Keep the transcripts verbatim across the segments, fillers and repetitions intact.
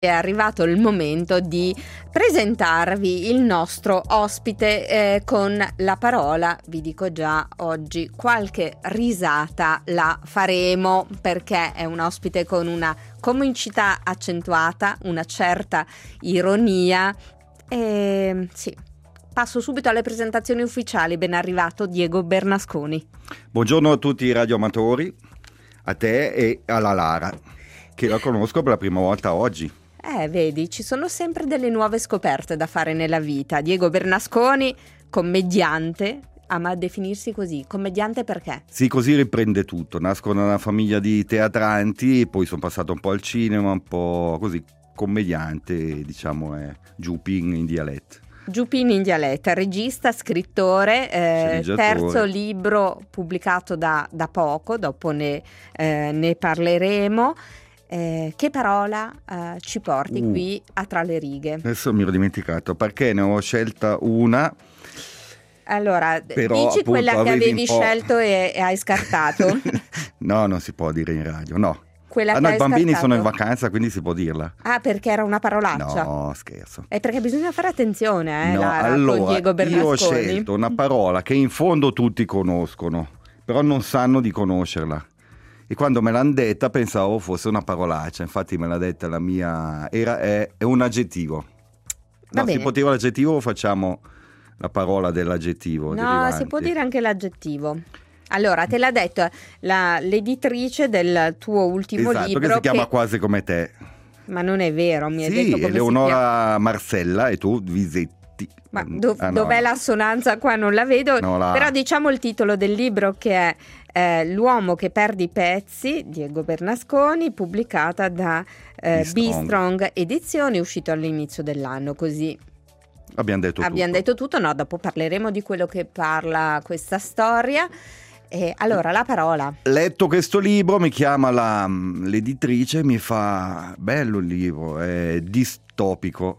È arrivato il momento di presentarvi il nostro ospite eh, con la parola. Vi dico già, oggi qualche risata la faremo perché è un ospite con una comicità accentuata, una certa ironia e sì, passo subito alle presentazioni ufficiali. Ben arrivato Diego Bernasconi. Buongiorno a tutti i radioamatori, a te e alla Lara, che la conosco per la prima volta oggi. Eh, vedi, ci sono sempre delle nuove scoperte da fare nella vita. Diego Bernasconi, commediante, ama definirsi così. Commediante perché? Sì, così riprende tutto. Nasco da una famiglia di teatranti, poi sono passato un po' al cinema, un po' così, commediante, diciamo, è Giupin in dialetto. Giupin in dialetto, regista, scrittore, eh, terzo libro pubblicato da, da poco, dopo ne, eh, ne parleremo. Eh, che parola eh, ci porti uh, qui a Tra le righe? Adesso mi ero dimenticato perché ne ho scelta una. Allora, però, dici appunto, quella che avevi scelto e, e hai scartato. No, non si può dire in radio, no. Quella ah, che no, hai i bambini scartato. Sono in vacanza, quindi si può dirla. Ah, perché era una parolaccia? No, scherzo. È perché bisogna fare attenzione, eh, no, Lara, allora, con Diego Bernasconi. Io ho scelto una parola che in fondo tutti conoscono, però non sanno di conoscerla. E quando me l'hanno detta pensavo fosse una parolaccia, infatti me l'ha detta la mia, era, è, è un aggettivo. No, si può dire l'aggettivo o facciamo la parola dell'aggettivo? No, derivante? Si può dire anche l'aggettivo. Allora, te l'ha detto la, l'editrice del tuo ultimo esatto, libro. Che si chiama che... Quasi come te. Ma non è vero, mi hai sì, detto come Eleonora Marcella e tu Visetti. Ma do- ah, no, dov'è no. l'assonanza qua? Non la vedo, no, la... però diciamo il titolo del libro che è eh, L'uomo che perde i pezzi, Diego Bernasconi, pubblicata da eh, B-Strong Edizioni, uscito all'inizio dell'anno, così abbiamo detto abbiamo tutto. detto tutto, no, dopo parleremo di quello che parla questa storia. E allora la parola. Letto questo libro mi chiama la, l'editrice e mi fa bello il libro, è distopico.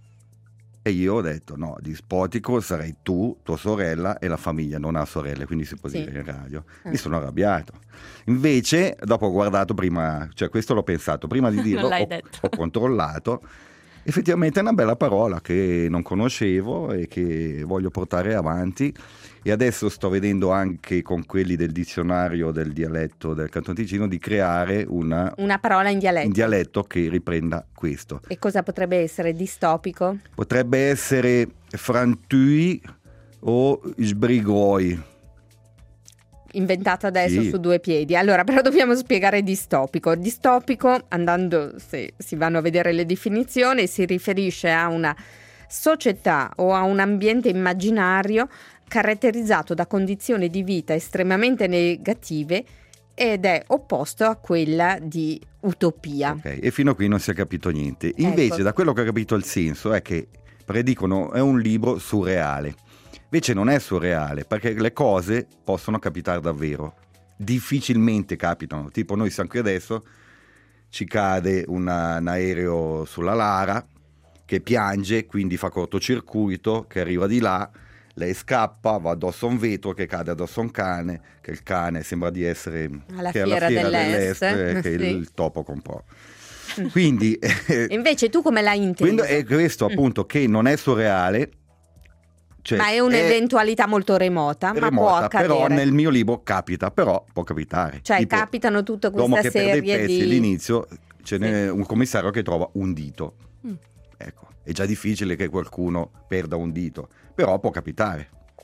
E io ho detto no, dispotico sarei tu, tua sorella e la famiglia, non ha sorelle, quindi si può sì. dire in radio. Eh. Mi sono arrabbiato. Invece, dopo ho guardato prima, cioè questo l'ho pensato, prima di dirlo ho, ho controllato. Effettivamente è una bella parola che non conoscevo e che voglio portare avanti. E adesso sto vedendo anche con quelli del dizionario del dialetto del Canton Ticino di creare una, una parola in dialetto. in dialetto che riprenda questo. E cosa potrebbe essere? Distopico? Potrebbe essere frantui o sbrigoi. Inventato adesso sì. su due piedi. Allora, però dobbiamo spiegare distopico. Distopico, andando, se si vanno a vedere le definizioni, si riferisce a una società o a un ambiente immaginario caratterizzato da condizioni di vita estremamente negative ed è opposto a quella di utopia. Ok, e fino a qui non si è capito niente. Invece, ecco. Da quello che ho capito il senso è che predicono è un libro surreale. Invece non è surreale, perché le cose possono capitare davvero. Difficilmente capitano. Tipo noi siamo qui adesso, ci cade una, un aereo sulla Lara che piange, quindi fa cortocircuito, che arriva di là, lei scappa, va addosso a un vetro che cade addosso a un cane, che il cane sembra di essere alla che fiera, alla fiera dell'est, dell'est che sì. il topo comprò. Quindi invece tu come l'hai inteso? È questo appunto che non è surreale, cioè ma è un'eventualità è molto remota, remota, ma può accadere. Però nel mio libro capita, però può capitare. Cioè tipo, capitano tutta questa che serie perde i pezzi, di... all'inizio ce sì. n'è un commissario che trova un dito. Mm. Ecco, è già difficile che qualcuno perda un dito, però può capitare.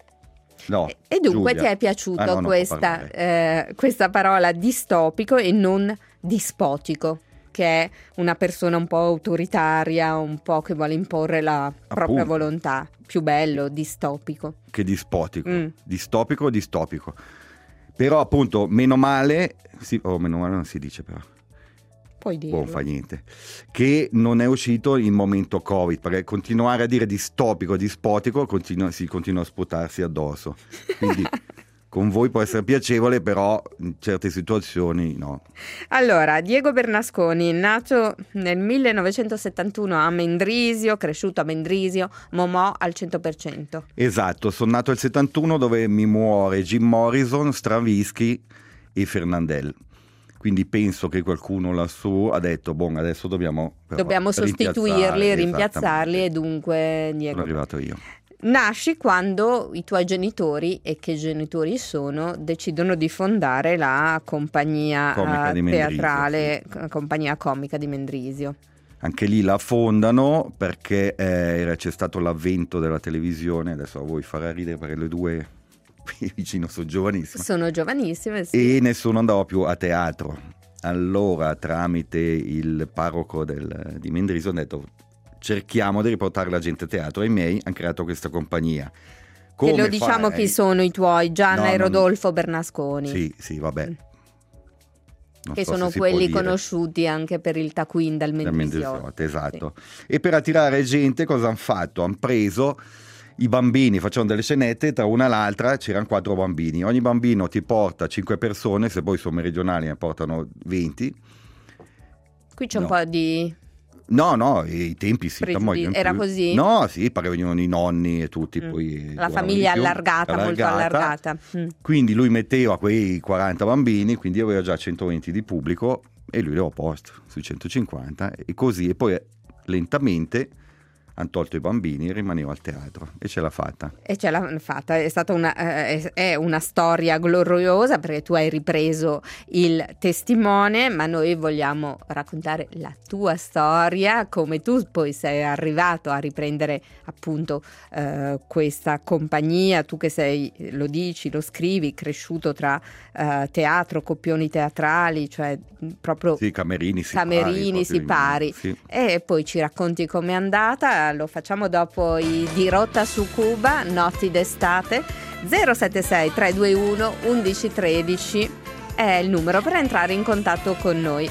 No, e dunque Giulia. ti è piaciuto ah, no, questa, eh, questa parola distopico e non dispotico, che è una persona un po' autoritaria, un po' che vuole imporre la propria Appunto. volontà. Più bello, distopico. Che dispotico, Mm. distopico o distopico. Però appunto meno male, sì, oh, meno male non si dice però. Puoi dirlo. Non fa niente. Che non è uscito in momento Covid, perché continuare a dire distopico, dispotico, continua, si continua a sputarsi addosso. Quindi con voi può essere piacevole, però in certe situazioni no. Allora, Diego Bernasconi, nato nel millenovecentosettantuno a Mendrisio, cresciuto a Mendrisio, Momò al cento per cento. Esatto, sono nato nel settantuno dove mi muore Jim Morrison, Stravinsky e Fernandel. quindi penso che qualcuno lassù ha detto boh, adesso dobbiamo però dobbiamo sostituirli, rimpiazzarli e dunque Diego, sono arrivato io. Nasci quando i tuoi genitori, e che genitori sono, decidono di fondare la compagnia Comica di Mendrisio, teatrale, sì. Compagnia Comica di Mendrisio. Anche lì la fondano perché eh, c'è stato l'avvento della televisione, adesso voi farà ridere perché le due qui vicino sono giovanissime. Sono giovanissime, sì. E nessuno andava più a teatro. Allora tramite il parroco del, di Mendrisio hanno detto cerchiamo di riportare la gente a teatro, e i miei hanno creato questa compagnia. Come che lo diciamo fai? Chi sono i tuoi, Gianna no, e non... Rodolfo Bernasconi. Sì, sì, vabbè. Non che so sono quelli conosciuti anche per il Taquin dal Mendrisiotto. Esatto. Sì. E per attirare gente cosa hanno fatto? Hanno preso i bambini, facevano delle scenette, tra una e l'altra c'erano quattro bambini. Ogni bambino ti porta cinque persone, se poi sono meridionali ne portano venti. Qui c'è no. un po' di... No, no, i tempi sì. Pregiudi- era più. così? No, sì, perché venivano i nonni e tutti. Mm. Poi la famiglia allargata, allargata, molto allargata. Mm. Quindi lui metteva quei quaranta bambini, quindi aveva già centoventi di pubblico e lui le ho posto sui centocinquanta e così. E poi lentamente hanno tolto i bambini e rimaneva al teatro e ce l'ha fatta. E ce l'ha fatta, è stata una, eh, è una storia gloriosa perché tu hai ripreso il testimone, ma noi vogliamo raccontare la tua storia, come tu poi sei arrivato a riprendere appunto eh, questa compagnia, tu che sei, lo dici, lo scrivi, cresciuto tra eh, teatro, coppioni teatrali, cioè proprio sì, camerini si camerini pari, si pari. Sì. E poi ci racconti com'è andata. Lo facciamo dopo i Di Rotta su Cuba, Notti d'estate. Zero sette sei tre due uno undici tredici è il numero per entrare in contatto con noi.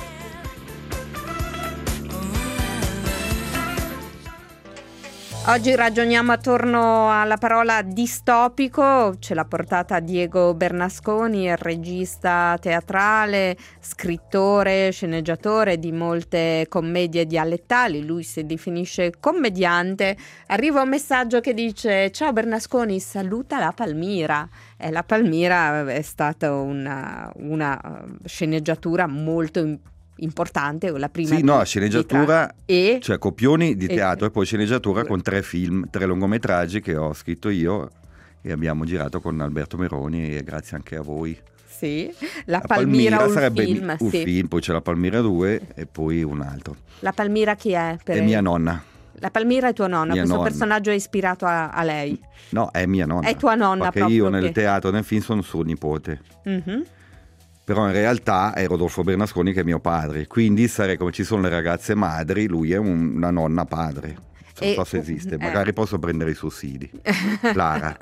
Oggi ragioniamo attorno alla parola distopico, ce l'ha portata Diego Bernasconi, il regista teatrale, scrittore, sceneggiatore di molte commedie dialettali, lui si definisce commediante. Arriva un messaggio che dice: ciao Bernasconi, saluta la Palmira. E la Palmira è stata una, una sceneggiatura molto importante. importante, la prima sì, no, sceneggiatura e cioè copioni di teatro e, e poi sceneggiatura con tre film, tre lungometraggi che ho scritto io e abbiamo girato con Alberto Meroni e grazie anche a voi. Sì, la, la Palmira, Palmira un sarebbe film, un sì. film, poi c'è la Palmira due e poi un altro. La Palmira chi è? Per è mia nonna. La Palmira è tua nonna, mia questo nonna. personaggio è ispirato a, a lei? No, è mia nonna. È tua nonna perché proprio io nel che... teatro, nel film sono suo nipote. Mm-hmm. Però in realtà è Rodolfo Bernasconi che è mio padre, quindi sarei come ci sono le ragazze madri, lui è un, una nonna padre. Non e, so se esiste, eh. magari posso prendere i sussidi. Clara.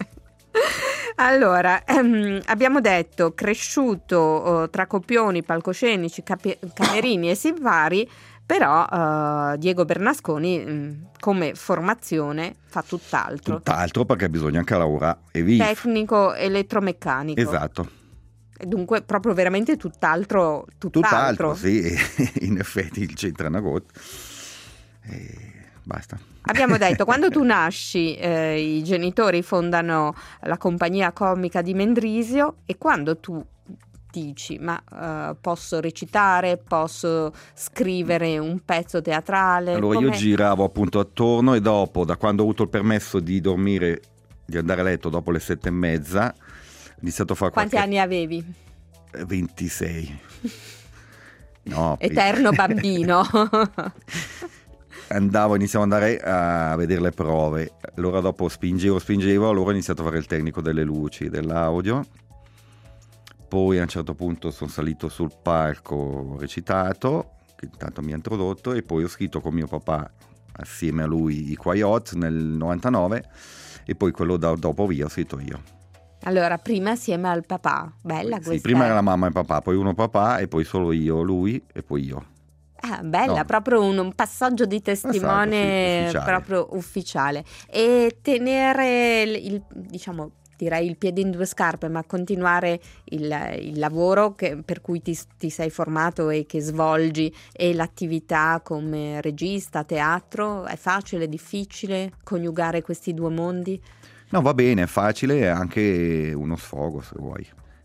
Allora, ehm, abbiamo detto cresciuto oh, tra copioni, palcoscenici, capi- camerini e simvari, però uh, Diego Bernasconi mh, come formazione fa tutt'altro. Tutt'altro perché bisogna anche lavorare e vivere. Tecnico elettromeccanico. Esatto. Dunque proprio veramente tutt'altro, Tutt'altro, tutt'altro. sì, in effetti il centro è una gota e basta. Abbiamo detto, quando tu nasci eh, i genitori fondano la compagnia comica di Mendrisio e quando tu dici ma uh, posso recitare, posso scrivere un pezzo teatrale? Allora come... io giravo appunto attorno e dopo, da quando ho avuto il permesso di dormire, di andare a letto dopo le sette e mezza, ho iniziato a fare Quanti qualche... anni avevi? ventisei. No, eterno bambino. Andavo, iniziavo ad andare a vedere le prove, allora dopo spingevo, spingevo, allora ho iniziato a fare il tecnico delle luci, dell'audio, poi a un certo punto sono salito sul palco, ho recitato, che intanto mi ha introdotto, e poi ho scritto con mio papà assieme a lui i Quiot nel novantanove e poi quello da, dopo via ho scritto io. Allora, prima assieme al papà, bella sì, questa. Prima era la mamma e papà, poi uno papà e poi solo io, lui e poi io. Ah, bella, no. proprio un, un passaggio di testimone ufficiale. proprio ufficiale. E tenere il, il, diciamo, direi il piede in due scarpe, ma continuare il, il lavoro che, per cui ti, ti sei formato e che svolgi e l'attività come regista, teatro, è facile, è difficile coniugare questi due mondi? No, va bene, è facile, è anche uno sfogo se vuoi.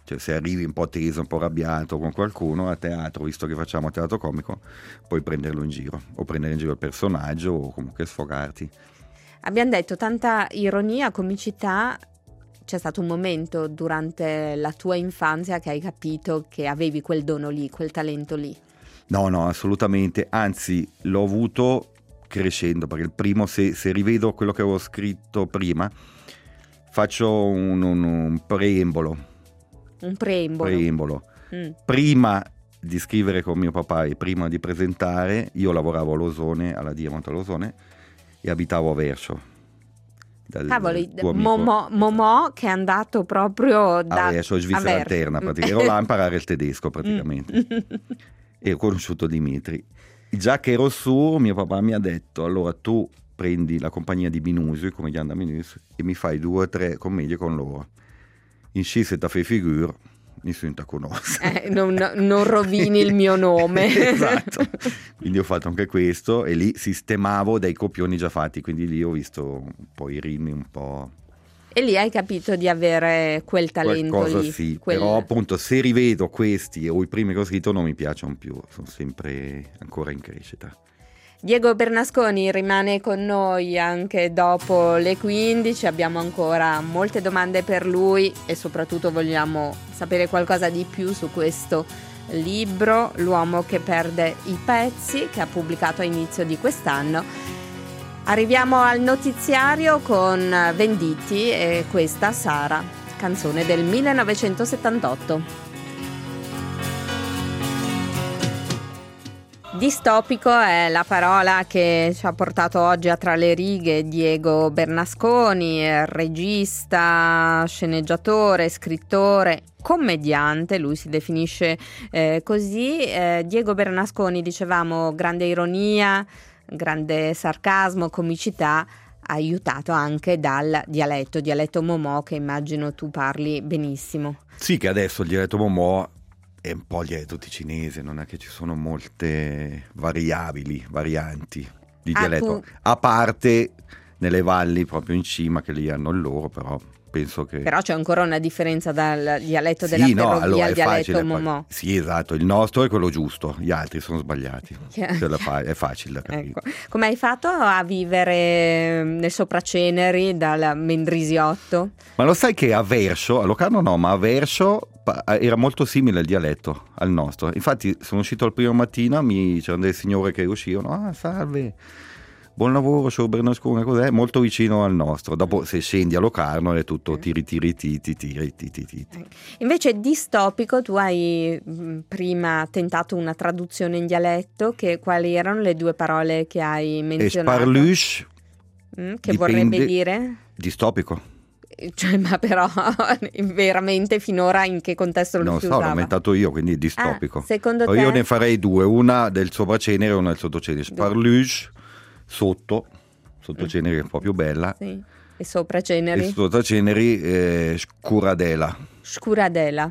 Cioè se arrivi un po' teso, un po' arrabbiato con qualcuno a teatro, visto che facciamo teatro comico, puoi prenderlo in giro o prendere in giro il personaggio o comunque sfogarti. Abbiamo detto tanta ironia, comicità. C'è stato un momento durante la tua infanzia che hai capito che avevi quel dono lì, quel talento lì? No, no, assolutamente, anzi l'ho avuto crescendo, perché il primo, se, se rivedo quello che avevo scritto prima, faccio un, un, un preambolo. Un preambolo? Preambolo. Mm. Prima di scrivere con mio papà e prima di presentare, io lavoravo a Losone, alla Diamant a Losone, e abitavo a Vercio. Dal, Cavoli, Momò, Momò che è andato proprio da a Vercio, Svizzera Alterna, praticamente. Ero là a imparare il tedesco praticamente. E ho conosciuto Dimitri. Già che ero su, mio papà mi ha detto: allora tu prendi la compagnia di Minusio, i comedianti da Minusio, e mi fai due o tre commedie con loro. In sci se ta fai figure, nessuno ti conosce. Eh, non, non rovini il mio nome. Esatto. Quindi ho fatto anche questo e lì sistemavo dei copioni già fatti, quindi lì ho visto un po' i ritmi, un po'... E lì hai capito di avere quel talento qualcosa lì. Sì, quel... però appunto se rivedo questi o i primi che ho scritto non mi piacciono più, sono sempre ancora in crescita. Diego Bernasconi rimane con noi anche dopo le quindici, abbiamo ancora molte domande per lui e soprattutto vogliamo sapere qualcosa di più su questo libro, L'uomo che perde i pezzi, che ha pubblicato a inizio di quest'anno. Arriviamo al notiziario con Venditti e questa Sara, canzone del millenovecentosettantotto. Distopico è la parola che ci ha portato oggi a Tra le righe Diego Bernasconi, regista, sceneggiatore, scrittore, commediante, lui si definisce eh, così. Eh, Diego Bernasconi, dicevamo, grande ironia, grande sarcasmo, comicità, aiutato anche dal dialetto, dialetto Momò, che immagino tu parli benissimo. Sì, che adesso il dialetto Momò è un po' il dialetto ticinese, non è che ci sono molte variabili, varianti di dialetto, ah, tu... a parte nelle valli proprio in cima che lì hanno il loro, però penso che... Però c'è ancora una differenza dal dialetto sì, della no, ferrovia allora al è dialetto facile, Momò. Sì, esatto, il nostro è quello giusto, gli altri sono sbagliati. Ce la fa, è facile da capire. Ecco. Come hai fatto a vivere nel Sopraceneri dal Mendrisiotto? Ma lo sai che a Vercio, a Locarno no, ma a Vercio era molto simile il dialetto al nostro. Infatti sono uscito al primo mattino, mi, c'erano delle signore che uscivano, ah salve, buon lavoro, sono Bernasconi, cos'è? Molto vicino al nostro. Dopo se scendi a Locarno è tutto tiri tiri titi tiri titi titi. Invece distopico, tu hai mh, prima tentato una traduzione in dialetto, che quali erano le due parole che hai menzionato? Esparluche, mm, che vorrebbe dire? Distopico. Cioè, ma però veramente finora in che contesto lo non si so, usava? l'ho inventato io, quindi è distopico. Ah, secondo te? Io ne farei due, una del sopracenere e una del sottocenere. Sparluge sotto, sottoceneri è un po' più bella. Sì. E sopraceneri? E sottoceneri eh, scuradela. Scuradela.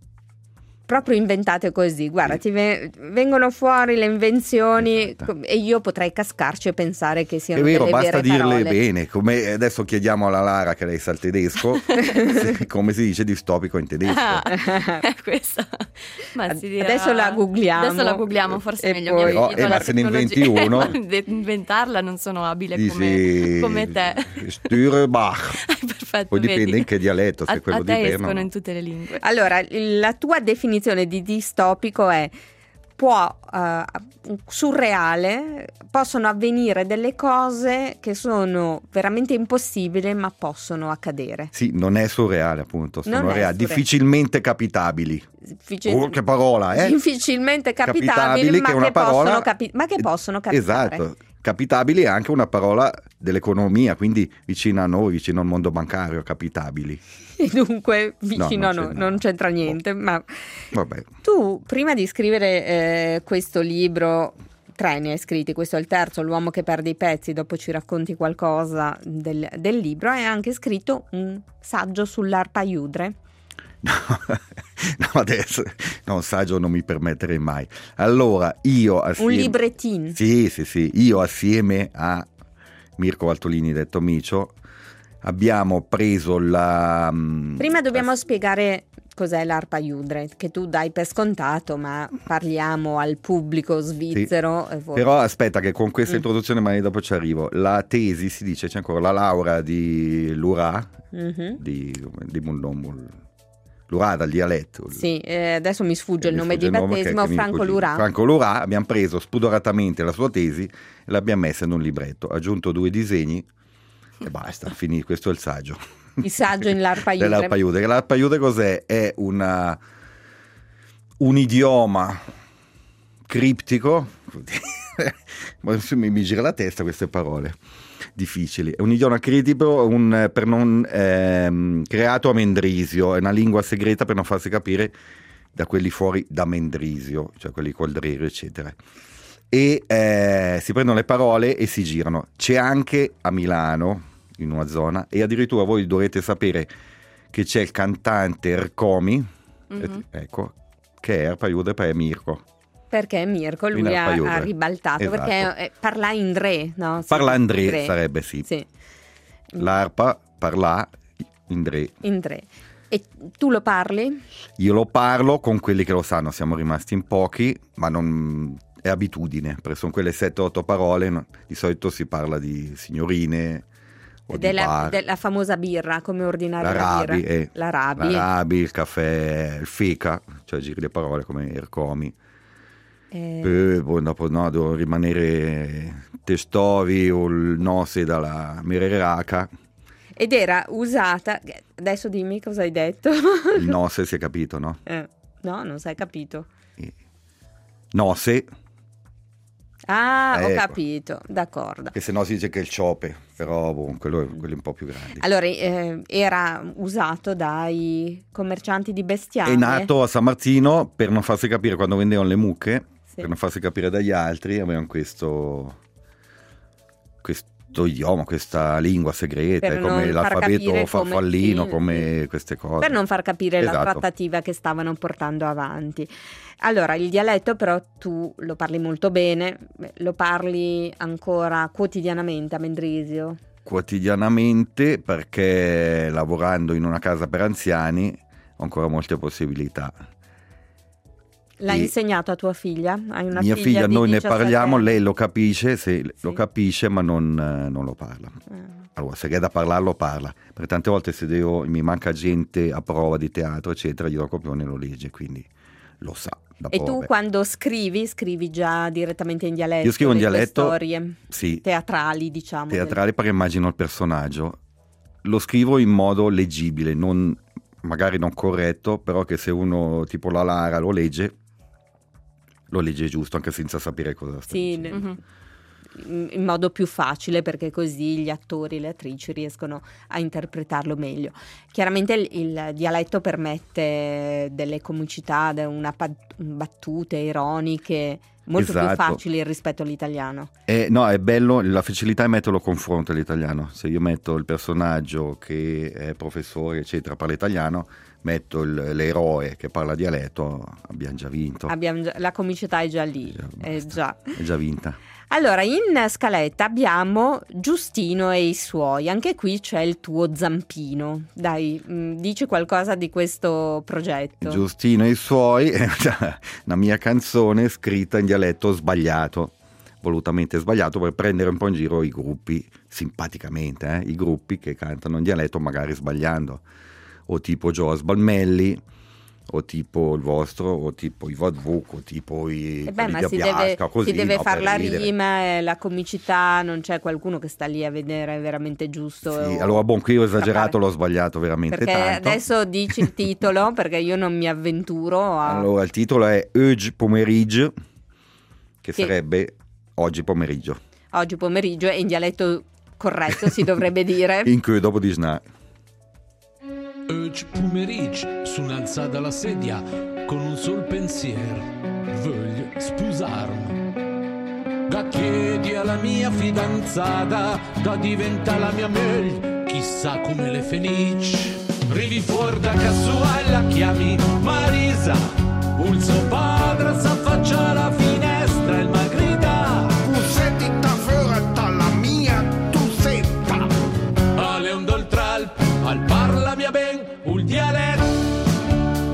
Proprio inventate così, guarda, sì. Ti ve- vengono fuori le invenzioni, esatto. E io potrei cascarci e pensare che siano è vero, delle basta vere dirle parole. Bene, come adesso chiediamo alla Lara che lei sa il tedesco, se, come si dice distopico in tedesco. Ah, questa. Ma si dirà... Adesso la googliamo. Adesso la googliamo, forse è meglio. Poi, mi però, eh, ma se ne inventi uno. Inventarla non sono abile dici, come, come te. Stürebach. Perfetto, poi dipende vedi. in che dialetto, se a, quello a te di Berno. escono in tutte le lingue. Allora, la tua definizione di distopico è: può uh, surreale, possono avvenire delle cose che sono veramente impossibili, ma possono accadere. Sì, non è surreale, appunto, sono Non è reali, surreale. difficilmente capitabili. Difficil- Oh, che parola, eh? Difficilmente capitabili, Capitabili, ma, che è una che parola... possono capi- ma che possono capitare. Esatto. Capitabili è anche una parola dell'economia, quindi vicino a noi, vicino al mondo bancario, capitabili. E dunque vicino no, a non noi c'è, no. non c'entra niente. Oh. Ma Vabbè. tu, prima di scrivere eh, questo libro, tre ne hai scritti, questo è il terzo, L'uomo che perde i pezzi, dopo ci racconti qualcosa del, del libro, hai anche scritto un saggio sull'arpa iudre. No, no, adesso no, un saggio non mi permetterei mai. Allora, io assieme... Un librettin. Sì, sì, sì. Io assieme a Mirko Valtolini, detto Micio, abbiamo preso la... Prima dobbiamo la... spiegare cos'è l'arpa iudre, che tu dai per scontato, ma parliamo al pubblico svizzero. Sì. E voi... Però aspetta che con questa mm. introduzione magari dopo ci arrivo. La tesi si dice, c'è ancora la laurea di Lura, mm-hmm. di, di Mundom, Lura dal dialetto. Sì, eh, adesso mi sfugge il mi nome sfugge di il nome battesimo, che- che mi Franco sfugge. Lura. Franco Lura, abbiamo preso spudoratamente la sua tesi e l'abbiamo messa in un libretto, aggiunto due disegni e basta, finì, questo è il saggio. Il saggio in l'arpa iudre. Dell'arpa iudre. L'arpa iudre cos'è? È una, un idioma criptico, mi, mi gira la testa queste parole difficili, è un idioma criptico un, per non, ehm, creato a Mendrisio, è una lingua segreta per non farsi capire da quelli fuori da Mendrisio, cioè quelli col drero eccetera, e eh, si prendono le parole e si girano. C'è anche a Milano in una zona, e addirittura voi dovrete sapere che c'è il cantante Ercomi, Mhm. eh, ecco, che è arpa iudre per Mirko. Perché Mirko In lui ha, arpa iudre. ha ribaltato, Esatto. perché eh, parla in dre, no? Sì, Parla in dre, dre. sarebbe sì. Sì, L'arpa parla in dre. in dre. E tu lo parli? Io lo parlo con quelli che lo sanno, siamo rimasti in pochi, ma non è abitudine, perché sono quelle sette otto parole, no? Di solito si parla di signorine o di Della, bar. della famosa birra, come ordinare La la, rabi, birra. eh. La rabi. La rabi, il caffè, il feca, cioè giri le parole come Ercomi. Eh, Poi poi dopo no, devo rimanere testovi o il nose dalla mereraca. ed era usata, adesso dimmi cosa hai detto. Il nose si è capito, no? Eh, no, non sei capito. Nose, Ah, ho Ecco. capito, d'accordo. che se no si dice che è il ciope, però boh, quello, quelli un po' più grandi. Allora, eh, era usato dai commercianti di bestiame. È nato a San Martino per non farsi capire quando vendevano le mucche, Sì. per non farsi capire dagli altri, avevano questo, questo idioma, questa lingua segreta, Per è come non far l'alfabeto capire come- farfallino, sì, come sì. queste cose. Per non far capire la Esatto. trattativa che stavano portando avanti. Allora, il dialetto però tu lo parli molto bene, lo parli ancora quotidianamente a Mendrisio. Quotidianamente, perché lavorando in una casa per anziani ho ancora molte possibilità. L'hai E insegnato a tua figlia? Hai una mia figlia, figlia, di noi ne diciassette parliamo, anni? lei lo capisce, se Sì. lo capisce ma non, eh, non lo parla. Ah. Allora, se è da parlarlo, parla. Perché tante volte se devo, mi manca gente a prova di teatro, eccetera, gli do il copione e lo legge, quindi lo sa. Da E tu prove. quando scrivi, scrivi già direttamente in dialetto? Io scrivo in le tue dialetto, storie sì, teatrali, diciamo. teatrale, perché immagino il personaggio. Lo scrivo in modo leggibile, non, magari non corretto, però che se uno tipo la Lara lo legge, lo legge giusto, anche senza sapere cosa sta Sì, dicendo. Mhm. in in modo più facile, perché così gli attori e le attrici riescono a interpretarlo meglio. Chiaramente il, il dialetto permette delle comicità, de- una pa- battute ironiche molto più Esatto. facili rispetto all'italiano. Eh, no, è bello, la facilità è metterlo a confronto all'italiano. Se io metto il personaggio che è professore, eccetera, parla italiano, metto il- l'eroe che parla dialetto, abbiamo già vinto. Abbiamo già- la comicità è già lì, Già, è basta. già. È già vinta. Allora, in scaletta abbiamo Giustino e i suoi, anche qui c'è il tuo zampino. Dai, mh, dici qualcosa di questo progetto. Giustino e i suoi è una mia canzone scritta in dialetto sbagliato, volutamente sbagliato, per prendere un po' in giro i gruppi, simpaticamente, eh, i gruppi che cantano in dialetto magari sbagliando, o tipo Gio Sbalmelli, o tipo il vostro, o tipo i Vadvuk, o tipo i Eh beh, quelli ma di si deve, Abbiasca, così, si deve no, far per la ridere. rima, e la comicità, non c'è qualcuno che sta lì a vedere veramente giusto. Sì, o- allora buon, qui ho esagerato, strappare. l'ho sbagliato veramente Perché tanto. adesso dici il titolo, perché io non mi avventuro a... Allora il titolo è Oggi pomeriggio, che Sì. sarebbe oggi pomeriggio, Oggi pomeriggio, e in dialetto corretto si dovrebbe dire. in cui dopo di sna. Oggi pomeriggio sono alzata dalla sedia con un sol pensiero, voglio sposarmi. Da chiedi alla mia fidanzata da diventa la mia moglie, chissà come le felice. Rivi fuori da casa sua e la chiami Marisa, il suo padre s'affaccia alla finestra e il grida: Pussetti da fuori dalla mia tusetta. Ale un doltral, al parla mia ben, un dialetto.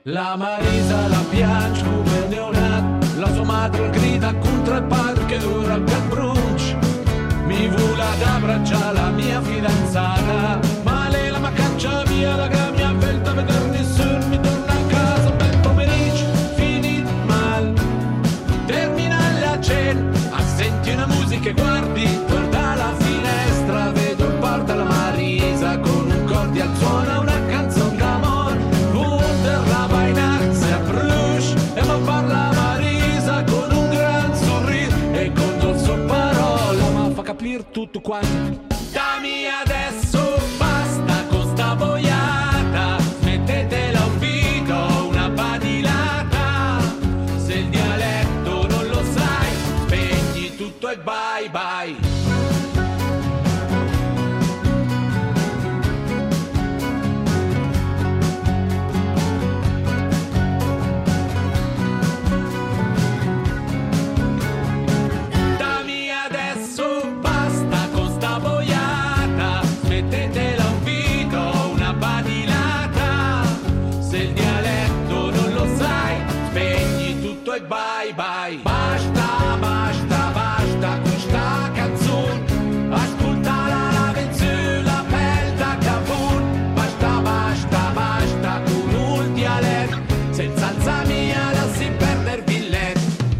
La Marisa la piange come neonat, la sua madre grida contro il padre che ora al brunch. Mi vuole ad abbracciare la mia fidanzata, ma lei la ma caccia via la che mi ha velta a vedere nessuno. Mi torna a casa, bel pomeriggio, finito mal. Termina la cena, assenti una musica e guardi, guarda la finestra, vedo il porta la Marisa con un cordial suona una canzone d'amore. Wunderbar Weihnachts a Bruges e mi parla Marisa con un gran sorriso e con dolce parola ma fa capire tutto quanto. Dammi adesso basta con sta boiata, smettetela un video, una badilata. Se il dialetto non lo sai, spegni tutto e bye bye. Bye bye. Basta, basta, basta con sta canzone. Ascoltala la venzu, la pel da cavun. Basta, basta, basta con un dialetto. Senza alza mia la si perde il billetto.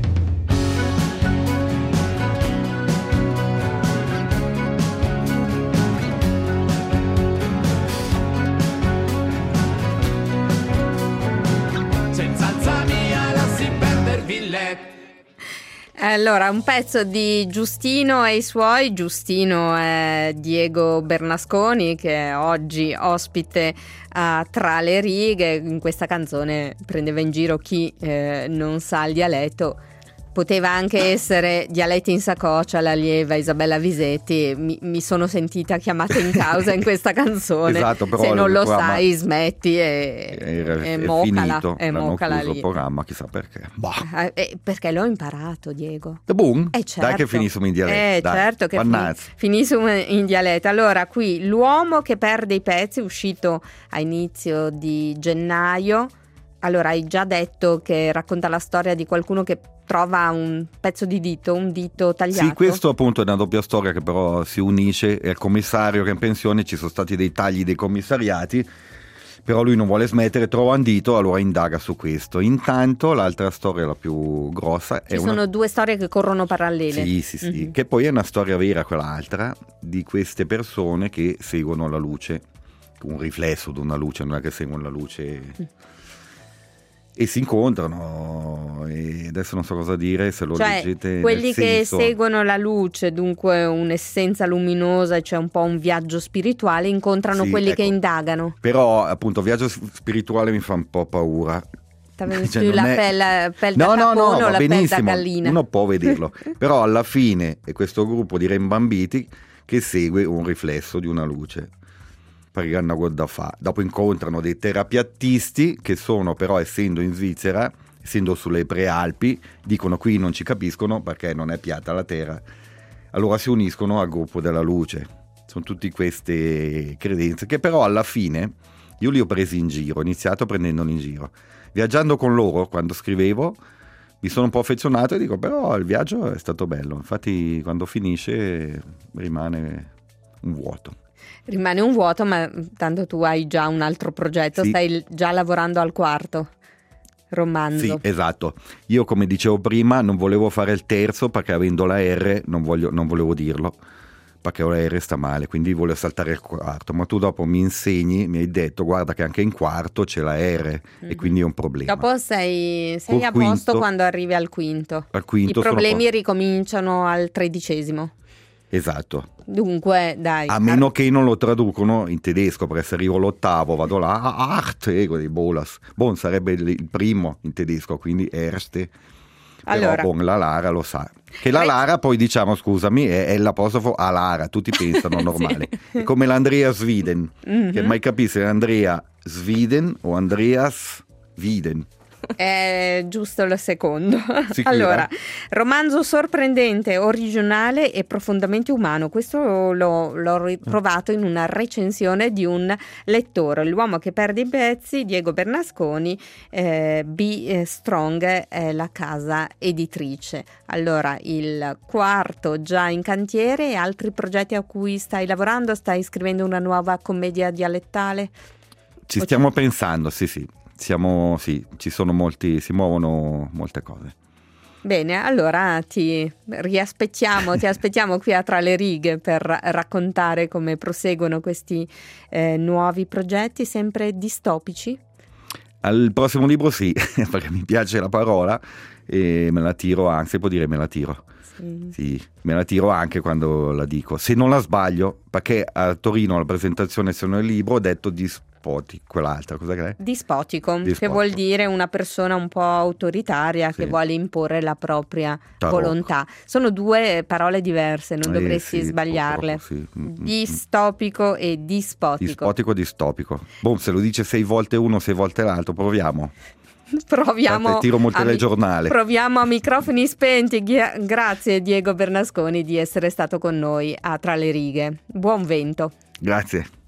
Senza alza mia la si perde il billetto. Allora, un pezzo di Giustino e i suoi. Giustino è Diego Bernasconi, che è oggi ospite a Tra le righe. In questa canzone prendeva in giro chi eh, non sa il dialetto. Poteva anche essere Dialetti in saccoccia, l'allieva Isabella Visetti. Mi, mi sono sentita chiamata in causa in questa canzone. Esatto, però se non lo programma sai smetti e, è, e è mocala, finito, e l'hanno mocala chiuso lì. il programma, chissà perché. Bah. Eh, perché l'ho imparato, Diego. E boom, Eh, certo. dai che finissimo in dialetto. Eh, dai. certo che Mannaggia. fini- finissimo in dialetto. Allora, qui L'uomo che perde i pezzi, uscito a inizio di gennaio. Allora, hai già detto che racconta la storia di qualcuno che trova un pezzo di dito, un dito tagliato. Sì, questo appunto è una doppia storia che però si unisce. È il commissario che è in pensione, ci sono stati dei tagli dei commissariati, però lui non vuole smettere, trova un dito, allora indaga su questo. Intanto l'altra storia, la più grossa, Ci è sono una... due storie che corrono parallele. Sì, sì, sì, Mhm. che poi è una storia vera quell'altra, di queste persone che seguono la luce, un riflesso di una luce, non è che seguono la luce... Mm. E si incontrano, e adesso non so cosa dire, se lo Cioè, leggete quelli nel che senso... seguono la luce, dunque un'essenza luminosa, cioè un po' un viaggio spirituale, incontrano Sì, quelli ecco. che indagano. Però appunto viaggio spirituale mi fa un po' paura. T'avevi Cioè, più non la è- pelle, pelle No, da no, no, capone o va la pelle da benissimo, gallina? uno può vederlo, però alla fine è questo gruppo di rembambiti che segue un riflesso di una luce. Perché hanno cosa da fare. Dopo incontrano dei terapiattisti che sono però, essendo in Svizzera, essendo sulle prealpi, dicono qui non ci capiscono perché non è piatta la terra, allora si uniscono al gruppo della luce. Sono tutte queste credenze che però alla fine io li ho presi in giro, ho iniziato prendendoli in giro, viaggiando con loro quando scrivevo mi sono un po' affezionato e dico però il viaggio è stato bello, infatti quando finisce rimane un vuoto. Rimane un vuoto, ma tanto tu hai già un altro progetto, Sì. stai già lavorando al quarto romanzo. Sì, esatto. Io, come dicevo prima, non volevo fare il terzo perché avendo la R non, voglio, non volevo dirlo, perché la R sta male, quindi volevo saltare il quarto. Ma tu dopo mi insegni, mi hai detto guarda che anche in quarto c'è la R Mhm. e quindi è un problema. Dopo sei, sei Col a posto quinto- quando arrivi al quinto. Al quinto I sono problemi po- ricominciano al tredicesimo. Esatto. Dunque, dai. A meno che non lo traducono in tedesco, perché se arrivo all'ottavo vado là, ah, acht, ego di bolas. Bon, sarebbe il il primo in tedesco, quindi erste. Però Allora. bon, la Lara lo sa. Che la Re- Lara, poi diciamo, scusami, è, è l'apostrofo a Lara, tutti pensano normale. Sì. È come l'Andrea Sviden, Mhm. che mai capisce se è Andrea Sviden o Andreas Viden. È giusto il secondo. Sicura? Allora, romanzo sorprendente, originale e profondamente umano. Questo l'ho, l'ho trovato in una recensione di un lettore, L'uomo che perde i pezzi, Diego Bernasconi, eh, B Strong è la casa editrice. Allora, il quarto già in cantiere, e altri progetti a cui stai lavorando? Stai scrivendo una nuova commedia dialettale? Ci stiamo pensando, sì sì. Siamo, sì, ci sono molti, si muovono molte cose. Bene, allora ti riaspettiamo, ti aspettiamo qui a Tra le righe per raccontare come proseguono questi eh, nuovi progetti, sempre distopici. Al prossimo libro sì, perché mi piace la parola e me la tiro anche, se può dire me la tiro. Sì. Sì, me la tiro anche quando la dico. Se non la sbaglio, perché a Torino alla presentazione sono il libro ho detto dispotico, quell'altra, cosa che è? Dispotico, Dispotico, che vuol dire una persona un po' autoritaria, sì, che vuole imporre la propria Tarocco. Volontà. Sono due parole diverse, non Eh, dovresti sì, sbagliarle. sì. Distopico e dispotico. Dispotico, distopico. Boh, se lo dice sei volte uno, sei volte l'altro, proviamo. Proviamo. Guarda, tiro molto a telegiornale. Proviamo a microfoni spenti. Ghia- Grazie Diego Bernasconi di essere stato con noi a Tra le righe. Buon vento. Grazie.